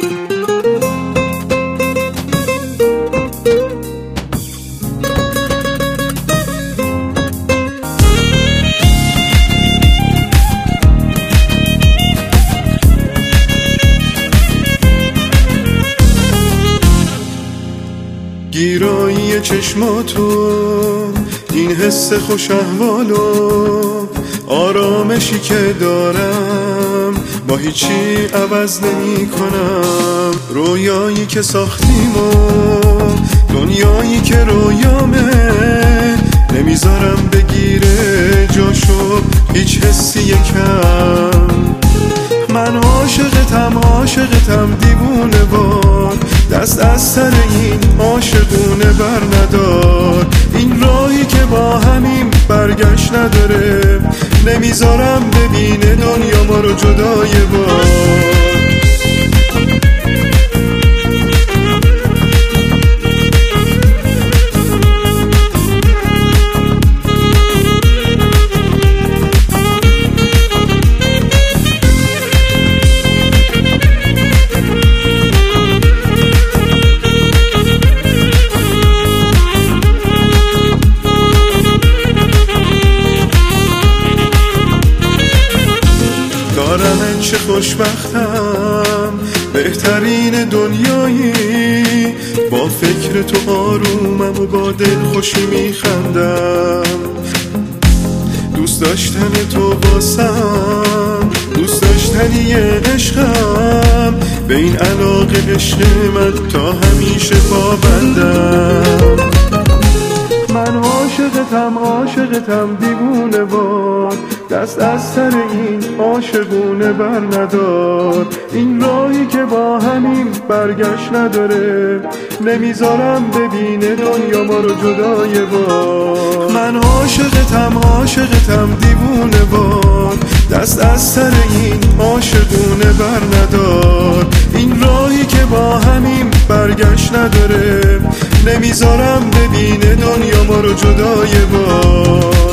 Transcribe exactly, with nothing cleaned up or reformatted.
گیرایی چشماتو، این حس خوش احوالو، آرامشی که دارم با هیچی عوض نمی کنم. رویایی که ساختیم و دنیایی که رویامه، نمیذارم بگیره جاشو هیچ حسی کم. من عاشقتم عاشقتم دیوونه وار، دست از سر این عاشقونه بر ندار. این راهی که با همیم برگشت نداره، نمیذارم ببینه دنیا ما رو جدای بار. دارم چه خوشبختم، بهترین دنیایی، با فکر تو آرومم و با دل خوشی میخندم. دوست داشتن تو واسم، دوست داشتنی عشقم، به این علاقه عشق من تا همیشه پابندم. من عاشقتم عاشقتم دیوونه وار، دست از سر این عاشقونه بر ندار. این راهی که با همین برگشت نداره، نمیذارم ببینه دنیا ما رو جدای بار. من عاشقتم عاشقتم دیوونه وار، دست از سر این عاشقونه بر ندار. این راهی که با همین برگشت نداره، نمیذارم ببینه دنیا ما رو جدای بار.